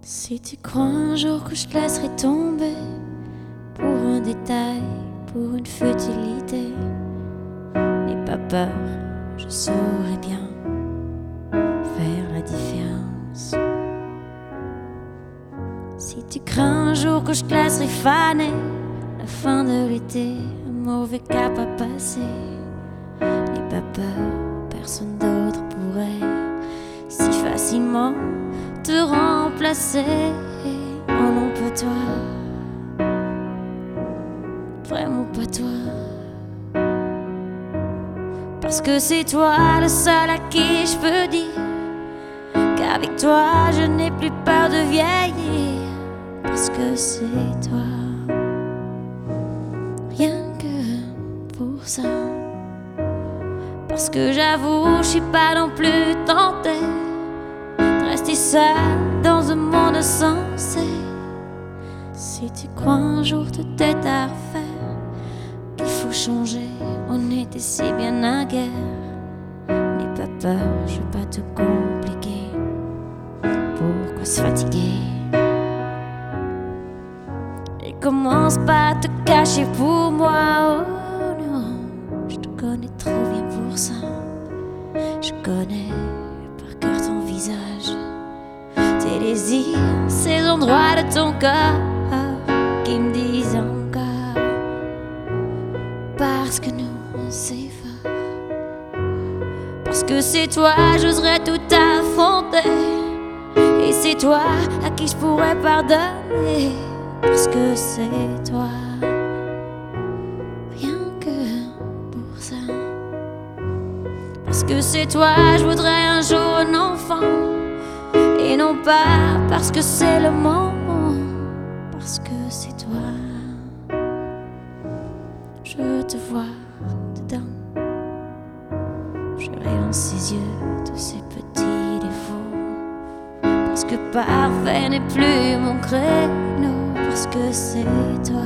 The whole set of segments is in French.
Si tu crois un jour que je te laisserai tomber pour un détail, pour une futilité, n'aie pas peur, je saurai bien faire la différence. Si tu crains un jour que je te laisserai faner, la fin de l'été, un mauvais cap à passer, n'aie pas peur, personne d'autre pourrait si facilement te remplacer. Oh non, pas toi, vraiment pas toi, parce que c'est toi le seul à qui je peux dire qu'avec toi je n'ai plus peur de vieillir, parce que c'est toi, rien que pour ça. Parce que j'avoue, je suis pas non plus tentée de rester seule dans un monde insensé. Si tu crois un jour tout est à refaire, qu'il faut changer, on était si bien naguère. N'aie pas peur, je vais pas tout compliquer. Pourquoi se fatiguer? Et commence pas à te cacher pour moi. Oh non, je te connais trop bien pour ça. Je connais par cœur ton visage, tes désirs, ces endroits de ton corps qui me disent encore, parce que nous on s'est fort. Parce que c'est toi, j'oserais tout affronter, et c'est toi à qui je pourrais pardonner. Parce que c'est toi, rien que pour ça. Parce que c'est toi, je voudrais un jour un enfant, et non pas parce que c'est le moment, parce que c'est toi. Je te vois dedans, je ris dans ses yeux tous ces petits défauts, parce que parfait n'est plus mon créneau, parce que c'est toi.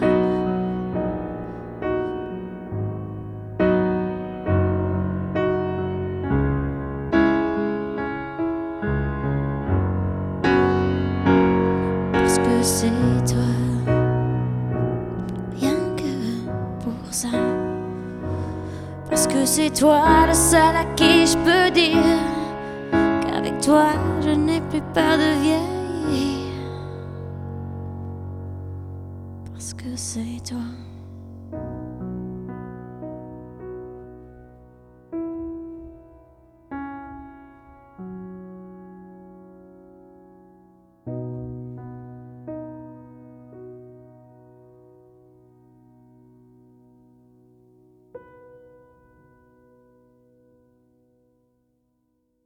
Parce que c'est toi, rien que pour ça. Parce que c'est toi le seul à qui je peux dire qu'avec toi je n'ai plus peur de vieillir. Parce que c'est toi.